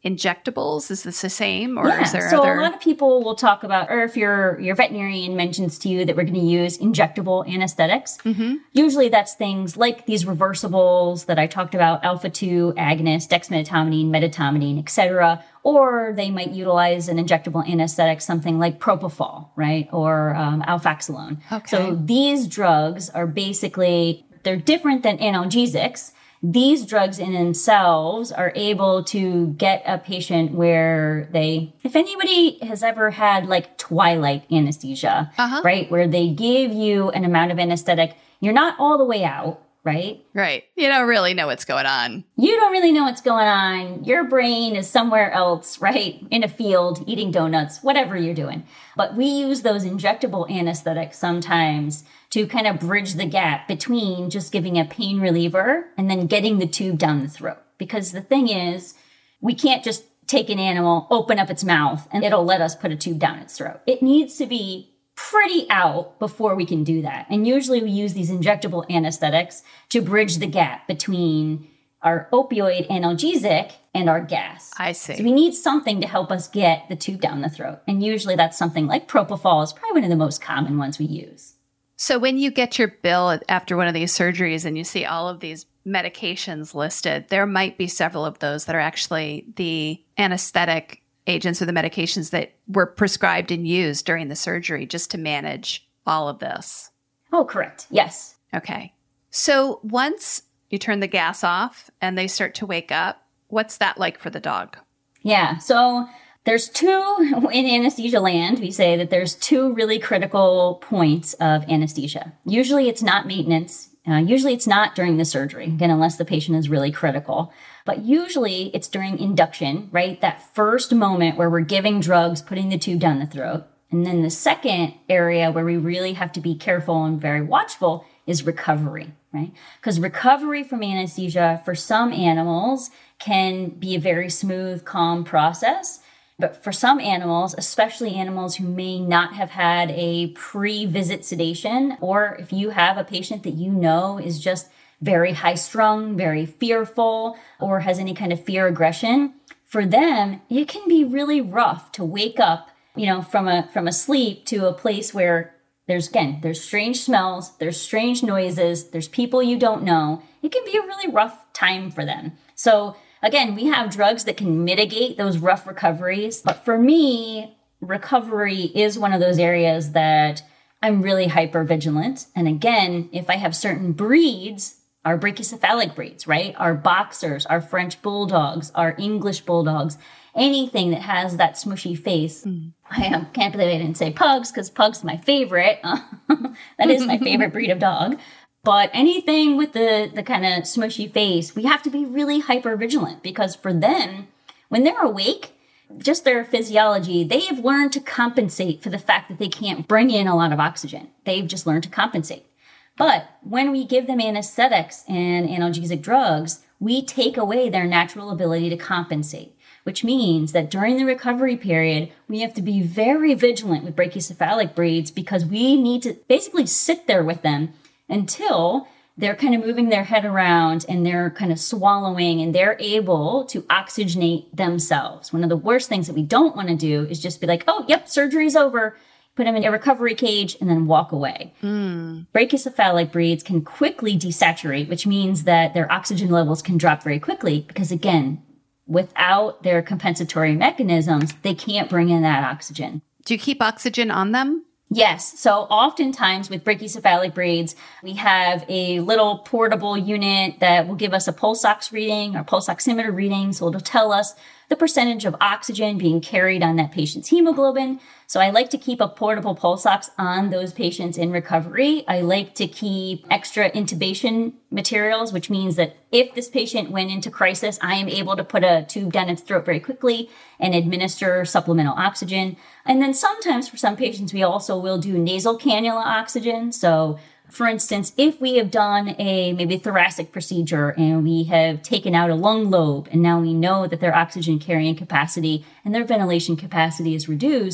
injectables? Is this the same, or yeah, is there so other? a lot of people will talk about, or if your your veterinarian mentions to you that we're going to use injectable anesthetics, mm-hmm. usually that's things like these reversibles that I talked about, alpha two agonist, dexmedetomidine, medetomidine, et cetera. Or they might utilize an injectable anesthetic, something like propofol, right, or um, alfaxolone. Okay. So these drugs are basically, they're different than analgesics. These drugs in themselves are able to get a patient where they, if anybody has ever had like twilight anesthesia, uh-huh. right, where they give you an amount of anesthetic, you're not all the way out, right? Right. You don't really know what's going on. You don't really know what's going on. Your brain is somewhere else, right? In a field, eating donuts, whatever you're doing. But we use those injectable anesthetics sometimes to kind of bridge the gap between just giving a pain reliever and then getting the tube down the throat. Because the thing is, we can't just take an animal, open up its mouth, and it'll let us put a tube down its throat. It needs to be pretty out before we can do that. And usually we use these injectable anesthetics to bridge the gap between our opioid analgesic and our gas. I see. So we need something to help us get the tube down the throat. And usually that's something like propofol is probably one of the most common ones we use. So when you get your bill after one of these surgeries and you see all of these medications listed, there might be several of those that are actually the anesthetic agents or the medications that were prescribed and used during the surgery just to manage all of this. Oh, correct. Yes. Okay. So once you turn the gas off and they start to wake up, what's that like for the dog? Yeah. So there's two, in anesthesia land, we say that there's two really critical points of anesthesia. Usually it's not maintenance. Uh, usually it's not during the surgery, again, unless the patient is really critical. But usually it's during induction, right? That first moment where we're giving drugs, putting the tube down the throat. And then the second area where we really have to be careful and very watchful is recovery, right? Because recovery from anesthesia for some animals can be a very smooth, calm process. But for some animals, especially animals who may not have had a pre-visit sedation, or if you have a patient that you know is just very high-strung, very fearful, or has any kind of fear aggression, for them, it can be really rough to wake up, you know, from a from a sleep to a place where there's, again, there's strange smells, there's strange noises, there's people you don't know. It can be a really rough time for them. So again, we have drugs that can mitigate those rough recoveries. But for me, recovery is one of those areas that I'm really hyper vigilant. And again, if I have certain breeds, our brachycephalic breeds, right? Our boxers, our French bulldogs, our English bulldogs, anything that has that smushy face. Mm. I um, can't believe I didn't say pugs because pugs my favorite. That is my favorite breed of dog. But anything with the, the kind of smushy face, we have to be really hyper vigilant because for them, when they're awake, just their physiology, they have learned to compensate for the fact that they can't bring in a lot of oxygen. They've just learned to compensate. But when we give them anesthetics and analgesic drugs, we take away their natural ability to compensate, which means that during the recovery period, we have to be very vigilant with brachycephalic breeds because we need to basically sit there with them until they're kind of moving their head around and they're kind of swallowing and they're able to oxygenate themselves. One of the worst things that we don't want to do is just be like, oh, yep, surgery's over, put them in a recovery cage and then walk away. Mm. Brachycephalic breeds can quickly desaturate, which means that their oxygen levels can drop very quickly because, again, without their compensatory mechanisms, they can't bring in that oxygen. Do you keep oxygen on them? Yes. So oftentimes with brachycephalic breeds, we have a little portable unit that will give us a pulse ox reading or pulse oximeter reading. So it'll tell us the percentage of oxygen being carried on that patient's hemoglobin. So I like to keep a portable pulse ox on those patients in recovery. I like to keep extra intubation materials, which means that if this patient went into crisis, I am able to put a tube down its throat very quickly and administer supplemental oxygen. And then sometimes for some patients, we also will do nasal cannula oxygen. So for instance, if we have done a maybe thoracic procedure and we have taken out a lung lobe and now we know that their oxygen carrying capacity and their ventilation capacity is reduced,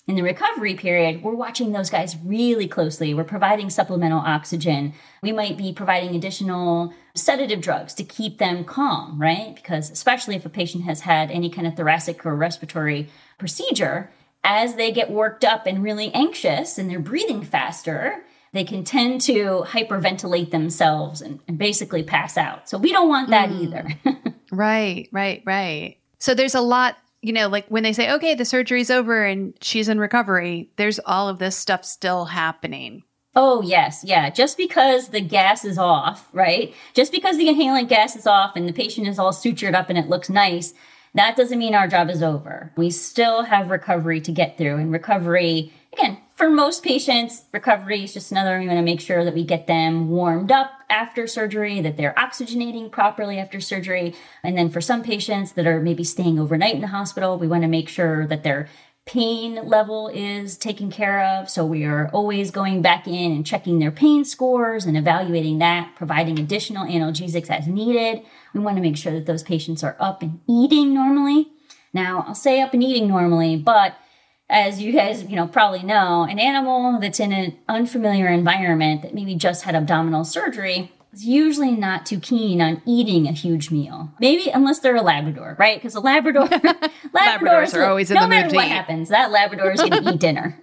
In the recovery period, we're watching those guys really closely. We're providing supplemental oxygen. We might be providing additional sedative drugs to keep them calm, right? Because especially if a patient has had any kind of thoracic or respiratory procedure, as they get worked up and really anxious and they're breathing faster, they can tend to hyperventilate themselves and, and basically pass out. So we don't want that mm. either. Right, right, right. So there's a lot, you know, like when they say, okay, the surgery's over and she's in recovery, there's all of this stuff still happening. Oh, yes. Yeah. Just because the gas is off, right? Just because the inhalant gas is off and the patient is all sutured up and it looks nice, that doesn't mean our job is over. We still have recovery to get through. And recovery, again, for most patients, recovery is just another, we want to make sure that we get them warmed up after surgery, that they're oxygenating properly after surgery. And then for some patients that are maybe staying overnight in the hospital, we want to make sure that their pain level is taken care of. So we are always going back in and checking their pain scores and evaluating that, providing additional analgesics as needed. We want to make sure that those patients are up and eating normally. Now, I'll say up and eating normally, but as you guys, you know, probably know, an animal that's in an unfamiliar environment that maybe just had abdominal surgery is usually not too keen on eating a huge meal. Maybe unless they're a Labrador, right? Because a Labrador, Labradors, Labradors are always in no the mood matter to what eat. happens, that Labrador is going to eat dinner.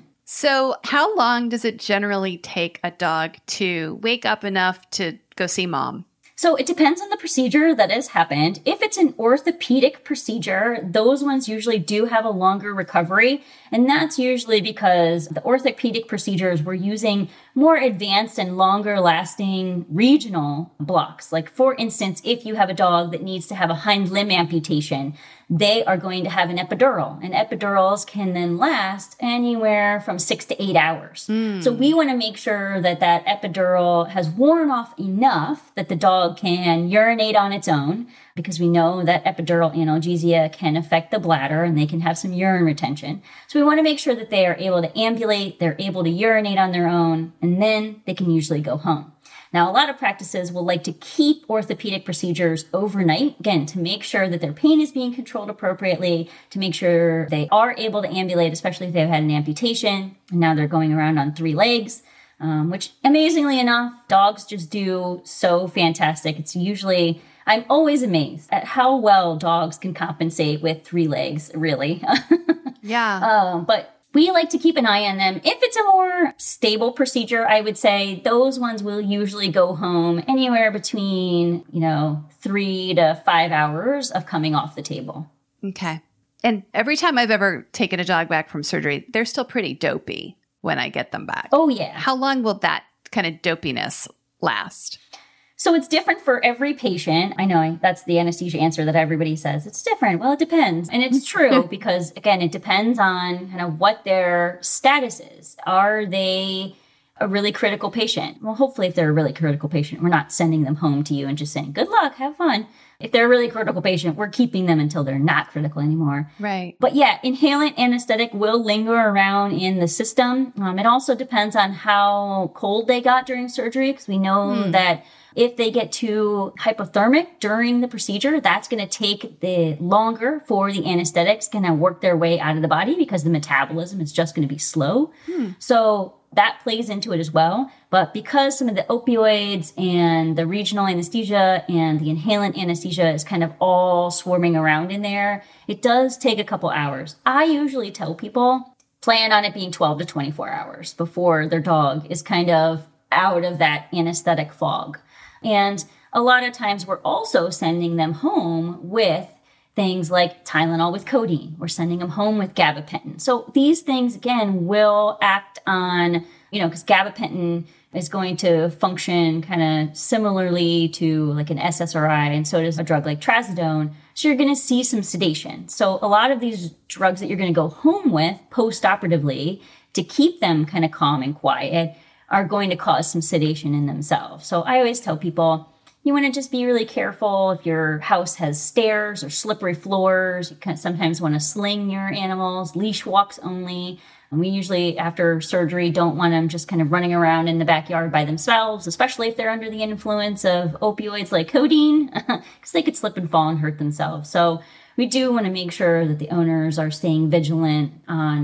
So how long does it generally take a dog to wake up enough to go see mom? So it depends on the procedure that has happened. If it's an orthopedic procedure, those ones usually do have a longer recovery. And that's usually because the orthopedic procedures, we're using more advanced and longer lasting regional blocks. Like for instance, if you have a dog that needs to have a hind limb amputation, they are going to have an epidural, and epidurals can then last anywhere from six to eight hours. Mm. So we want to make sure that that epidural has worn off enough that the dog can urinate on its own, because we know that epidural analgesia can affect the bladder and they can have some urine retention. So we want to make sure that they are able to ambulate, they're able to urinate on their own, and then they can usually go home. Now, a lot of practices will like to keep orthopedic procedures overnight, again, to make sure that their pain is being controlled appropriately, to make sure they are able to ambulate, especially if they've had an amputation, and now they're going around on three legs, um, which amazingly enough, dogs just do so fantastic. It's usually, I'm always amazed at how well dogs can compensate with three legs, really. Yeah. Um, but we like to keep an eye on them. If it's a more stable procedure, I would say those ones will usually go home anywhere between, you know, three to five hours of coming off the table. Okay. And every time I've ever taken a dog back from surgery, they're still pretty dopey when I get them back. Oh, yeah. How long will that kind of dopiness last? So it's different for every patient. I know that's the anesthesia answer that everybody says. It's different. Well, it depends. And it's true because, again, it depends on kind of what their status is. Are they a really critical patient? Well, hopefully if they're a really critical patient, we're not sending them home to you and just saying, good luck, have fun. If they're a really critical patient, we're keeping them until they're not critical anymore. Right. But yeah, inhalant anesthetic will linger around in the system. Um, it also depends on how cold they got during surgery, because we know hmm. that if they get too hypothermic during the procedure, that's going to take the longer for the anesthetics kind of work their way out of the body, because the metabolism is just going to be slow. Hmm. So that plays into it as well. But because some of the opioids and the regional anesthesia and the inhalant anesthesia is kind of all swarming around in there, it does take a couple hours. I usually tell people, plan on it being twelve to twenty-four hours before their dog is kind of out of that anesthetic fog. And a lot of times we're also sending them home with things like Tylenol with codeine. We're sending them home with gabapentin. So these things, again, will act on, you know, because gabapentin is going to function kind of similarly to like an S S R I, and so does a drug like trazodone. So you're going to see some sedation. So a lot of these drugs that you're going to go home with post-operatively to keep them kind of calm and quiet are going to cause some sedation in themselves. So I always tell people, you want to just be really careful if your house has stairs or slippery floors. You can sometimes want to sling your animals, leash walks only. And we usually, after surgery, don't want them just kind of running around in the backyard by themselves, especially if they're under the influence of opioids like codeine, because they could slip and fall and hurt themselves. So we do want to make sure that the owners are staying vigilant on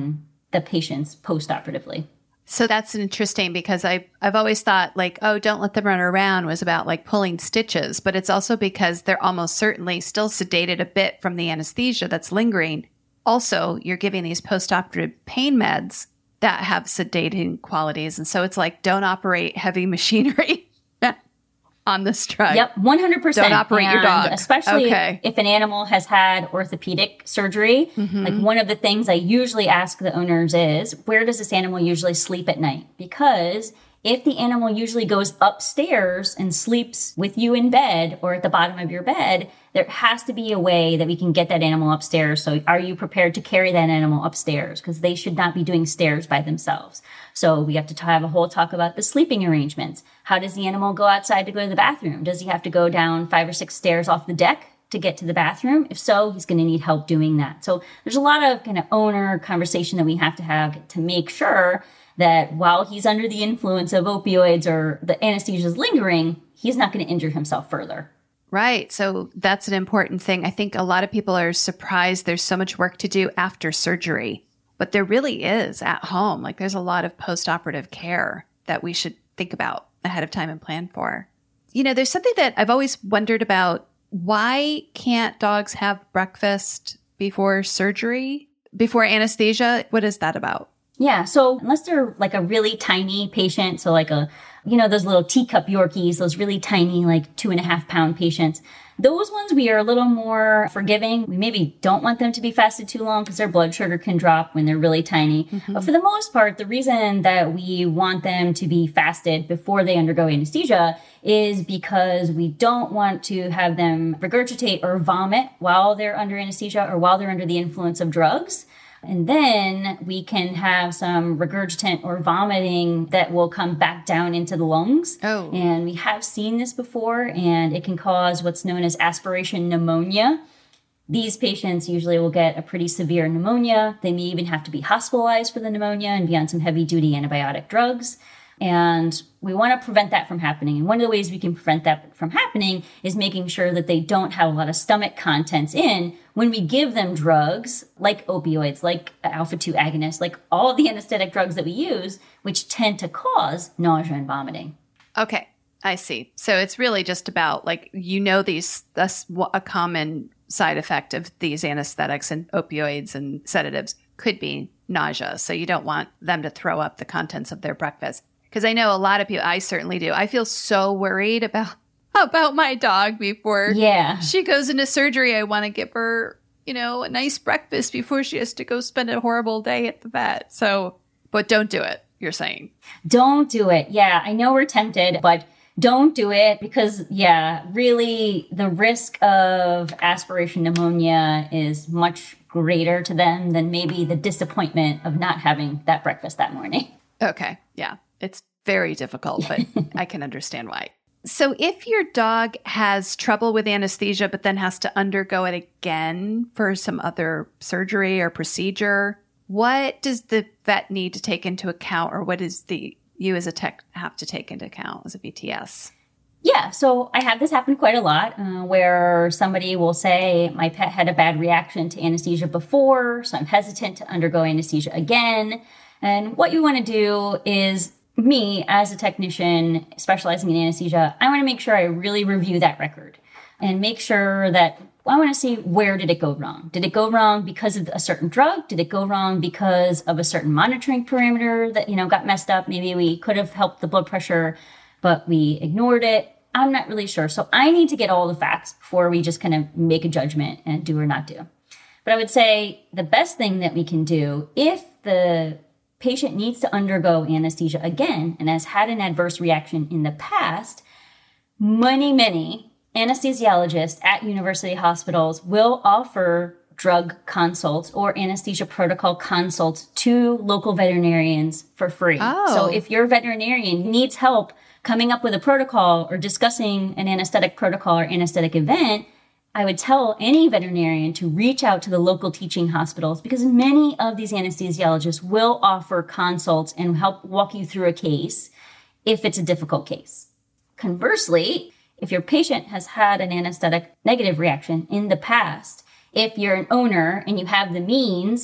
the patients post-operatively. So that's interesting because I, I've always thought like, oh, don't let them run around was about like pulling stitches, but it's also because they're almost certainly still sedated a bit from the anesthesia that's lingering. Also, you're giving these post-operative pain meds that have sedating qualities. And so it's like, don't operate heavy machinery on this drug. Yep, one hundred percent. Don't operate and your dog. Especially okay. if an animal has had orthopedic surgery. Mm-hmm. Like one of the things I usually ask the owners is, where does this animal usually sleep at night? Because if the animal usually goes upstairs and sleeps with you in bed or at the bottom of your bed, there has to be a way that we can get that animal upstairs. So are you prepared to carry that animal upstairs? Because they should not be doing stairs by themselves. So we have to have a whole talk about the sleeping arrangements. How does the animal go outside to go to the bathroom? Does he have to go down five or six stairs off the deck to get to the bathroom? If so, he's going to need help doing that. So there's a lot of kind of owner conversation that we have to have to make sure that while he's under the influence of opioids or the anesthesia is lingering, he's not going to injure himself further. Right. So that's an important thing. I think a lot of people are surprised there's so much work to do after surgery, but there really is at home. Like there's a lot of post-operative care that we should think about ahead of time and plan for. You know, there's something that I've always wondered about. Why can't dogs have breakfast before surgery, before anesthesia? What is that about? Yeah. So unless they're like a really tiny patient, so like a, you know, those little teacup Yorkies, those really tiny, like two and a half pound patients, those ones we are a little more forgiving. We maybe don't want them to be fasted too long because their blood sugar can drop when they're really tiny. Mm-hmm. But for the most part, the reason that we want them to be fasted before they undergo anesthesia is because we don't want to have them regurgitate or vomit while they're under anesthesia or while they're under the influence of drugs. And then we can have some regurgitant or vomiting that will come back down into the lungs. Oh. And we have seen this before, and it can cause what's known as aspiration pneumonia. These patients usually will get a pretty severe pneumonia. They may even have to be hospitalized for the pneumonia and be on some heavy-duty antibiotic drugs. And we want to prevent that from happening. And one of the ways we can prevent that from happening is making sure that they don't have a lot of stomach contents in when we give them drugs like opioids, like alpha two agonists, like all of the anesthetic drugs that we use, which tend to cause nausea and vomiting. Okay, I see. So it's really just about like, you know, these, that's a common side effect of these anesthetics and opioids and sedatives could be nausea. So you don't want them to throw up the contents of their breakfast. Because I know a lot of people, I certainly do. I feel so worried about about my dog before yeah. she goes into surgery. I want to give her, you know, a nice breakfast before she has to go spend a horrible day at the vet. So, but don't do it, you're saying. Don't do it. Yeah, I know we're tempted, but don't do it because, yeah, really the risk of aspiration pneumonia is much greater to them than maybe the disappointment of not having that breakfast that morning. Okay, yeah. It's very difficult, but I can understand why. So if your dog has trouble with anesthesia, but then has to undergo it again for some other surgery or procedure, what does the vet need to take into account, or what does the you as a tech have to take into account as a V T S? Yeah, so I have this happen quite a lot uh, where somebody will say, my pet had a bad reaction to anesthesia before, so I'm hesitant to undergo anesthesia again. And what you want to do is, me as a technician specializing in anesthesia, I want to make sure I really review that record and make sure that I want to see, where did it go wrong? Did it go wrong because of a certain drug? Did it go wrong because of a certain monitoring parameter that, you know, got messed up? Maybe we could have helped the blood pressure, but we ignored it. I'm not really sure. So I need to get all the facts before we just kind of make a judgment and do or not do. But I would say the best thing that we can do, if the patient needs to undergo anesthesia again and has had an adverse reaction in the past, many, many anesthesiologists at university hospitals will offer drug consults or anesthesia protocol consults to local veterinarians for free. Oh. So if your veterinarian needs help coming up with a protocol or discussing an anesthetic protocol or anesthetic event, I would tell any veterinarian to reach out to the local teaching hospitals, because many of these anesthesiologists will offer consults and help walk you through a case if it's a difficult case. Conversely, if your patient has had an anesthetic negative reaction in the past, if you're an owner and you have the means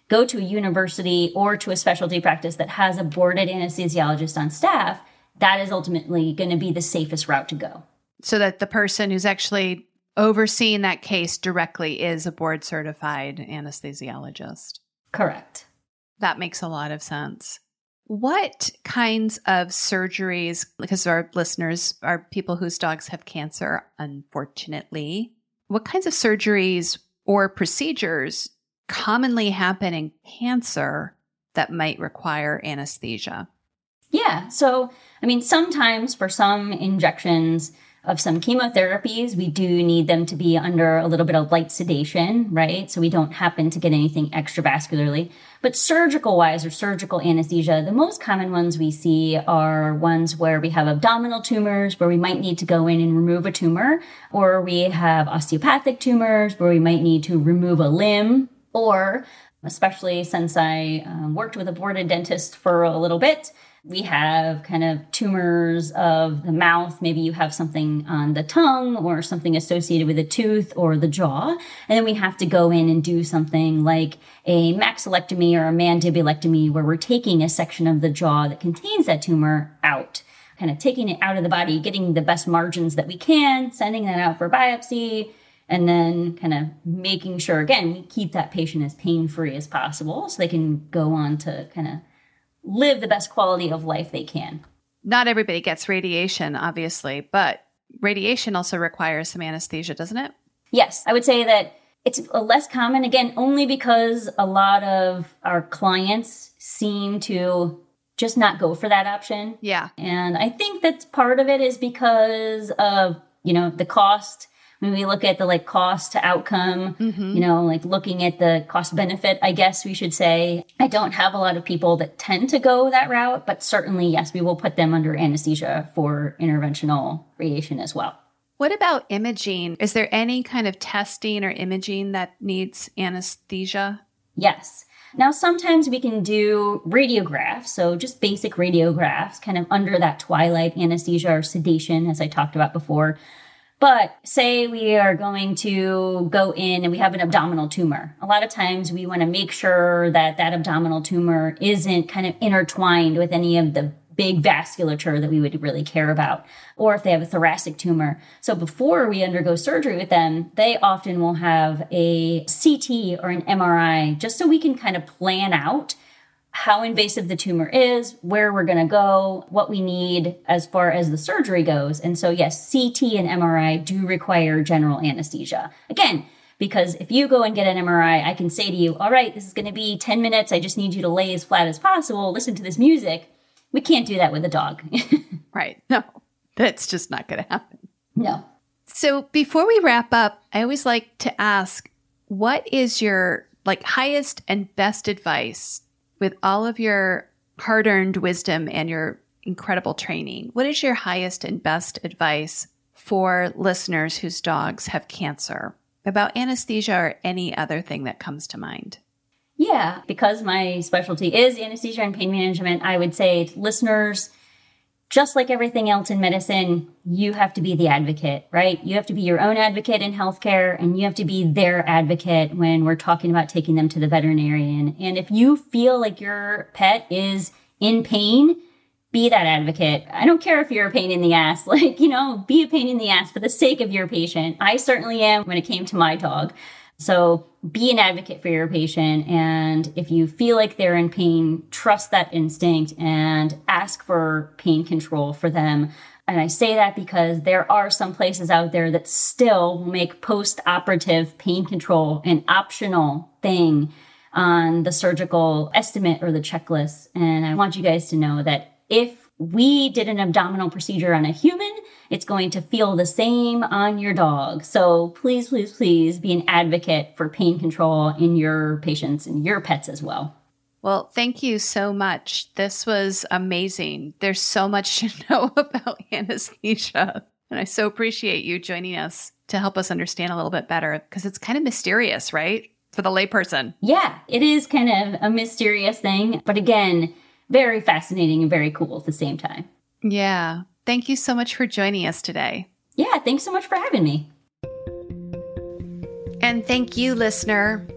go to a university or to a specialty practice that has a boarded anesthesiologist on staff, that is ultimately going to be the safest route to go. So that the person who's actually overseeing that case directly is a board certified anesthesiologist. Correct. That makes a lot of sense. What kinds of surgeries, because our listeners are people whose dogs have cancer, unfortunately, what kinds of surgeries or procedures commonly happen in cancer that might require anesthesia? Yeah. So, I mean, sometimes for some injections of some chemotherapies, we do need them to be under a little bit of light sedation, right? So we don't happen to get anything extravascularly. But surgical wise or surgical anesthesia, the most common ones we see are ones where we have abdominal tumors, where we might need to go in and remove a tumor, or we have osteopathic tumors where we might need to remove a limb, or especially since I um, worked with a boarded dentist for a little bit, we have kind of tumors of the mouth. Maybe you have something on the tongue or something associated with a tooth or the jaw. And then we have to go in and do something like a maxillectomy or a mandibulectomy where we're taking a section of the jaw that contains that tumor out, kind of taking it out of the body, getting the best margins that we can, sending that out for biopsy, and then kind of making sure, again, we keep that patient as pain-free as possible so they can go on to kind of live the best quality of life they can. Not everybody gets radiation, obviously, but radiation also requires some anesthesia, doesn't it? Yes, I would say that it's less common, again, only because a lot of our clients seem to just not go for that option. Yeah. And I think that part of it is because of, you know, the cost. When we look at the like cost to outcome, mm-hmm. you know, like looking at the cost benefit, I guess we should say, I don't have a lot of people that tend to go that route, but certainly, yes, we will put them under anesthesia for interventional radiation as well. What about imaging? Is there any kind of testing or imaging that needs anesthesia? Yes. Now, sometimes we can do radiographs, so just basic radiographs, kind of under that twilight anesthesia or sedation, as I talked about before. But say we are going to go in and we have an abdominal tumor. A lot of times we want to make sure that that abdominal tumor isn't kind of intertwined with any of the big vasculature that we would really care about, or if they have a thoracic tumor. So before we undergo surgery with them, they often will have a C T or an M R I just so we can kind of plan out how invasive the tumor is, where we're going to go, what we need as far as the surgery goes. And so, yes, C T and M R I do require general anesthesia. Again, because if you go and get an M R I, I can say to you, all right, this is going to be ten minutes. I just need you to lay as flat as possible. Listen to this music. We can't do that with a dog. Right. No, that's just not going to happen. No. So before we wrap up, I always like to ask, what is your like highest and best advice with all of your hard-earned wisdom and your incredible training? What is your highest and best advice for listeners whose dogs have cancer about anesthesia or any other thing that comes to mind? Yeah, because my specialty is anesthesia and pain management, I would say to listeners, just like everything else in medicine, you have to be the advocate, right? You have to be your own advocate in healthcare, and you have to be their advocate when we're talking about taking them to the veterinarian. And if you feel like your pet is in pain, be that advocate. I don't care if you're a pain in the ass, like, you know, be a pain in the ass for the sake of your patient. I certainly am when it came to my dog. So be an advocate for your patient. And if you feel like they're in pain, trust that instinct and ask for pain control for them. And I say that because there are some places out there that still make post-operative pain control an optional thing on the surgical estimate or the checklist. And I want you guys to know that if we did an abdominal procedure on a human, it's going to feel the same on your dog. So please, please, please be an advocate for pain control in your patients and your pets as well. Well, thank you so much. This was amazing. There's so much to know about anesthesia. And I so appreciate you joining us to help us understand a little bit better, because it's kind of mysterious, right? For the layperson. Yeah, it is kind of a mysterious thing. But again, very fascinating and very cool at the same time. Yeah. Thank you so much for joining us today. Yeah, thanks so much for having me. And thank you, listener.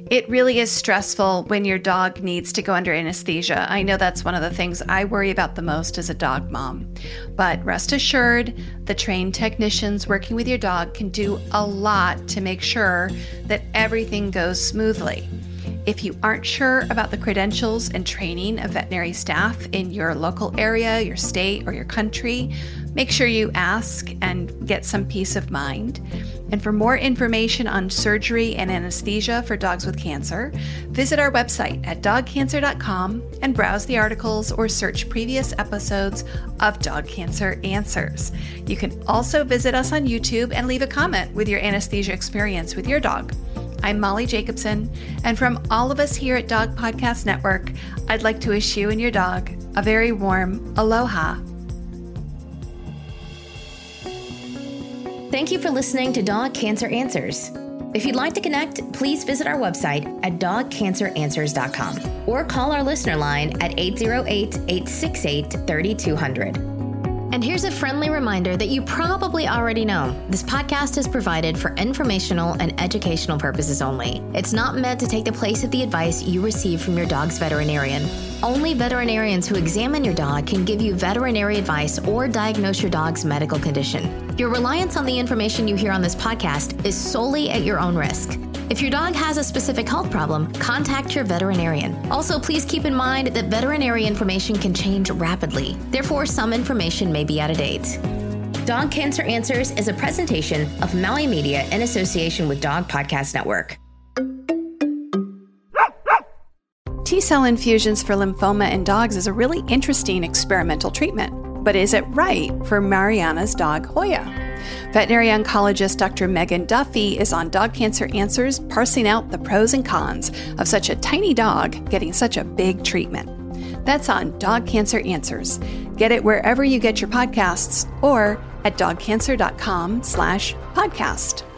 It really is stressful when your dog needs to go under anesthesia. I know that's one of the things I worry about the most as a dog mom. But rest assured, the trained technicians working with your dog can do a lot to make sure that everything goes smoothly. If you aren't sure about the credentials and training of veterinary staff in your local area, your state, or your country, make sure you ask and get some peace of mind. And for more information on surgery and anesthesia for dogs with cancer, visit our website at dog cancer dot com and browse the articles or search previous episodes of Dog Cancer Answers. You can also visit us on YouTube and leave a comment with your anesthesia experience with your dog. I'm Molly Jacobson, and from all of us here at Dog Podcast Network, I'd like to wish you and your dog a very warm aloha. Thank you for listening to Dog Cancer Answers. If you'd like to connect, please visit our website at dog cancer answers dot com or call our listener line at eight oh eight, eight six eight, three two zero zero. And here's a friendly reminder that you probably already know. This podcast is provided for informational and educational purposes only. It's not meant to take the place of the advice you receive from your dog's veterinarian. Only veterinarians who examine your dog can give you veterinary advice or diagnose your dog's medical condition. Your reliance on the information you hear on this podcast is solely at your own risk. If your dog has a specific health problem, contact your veterinarian. Also, please keep in mind that veterinary information can change rapidly. Therefore, some information may be out of date. Dog Cancer Answers is a presentation of Maui Media in association with Dog Podcast Network. T-cell infusions for lymphoma in dogs is a really interesting experimental treatment. But is it right for Mariana's dog, Hoya? Veterinary oncologist Doctor Megan Duffy is on Dog Cancer Answers, parsing out the pros and cons of such a tiny dog getting such a big treatment. That's on Dog Cancer Answers. Get it wherever you get your podcasts or at dog cancer dot com slash podcast.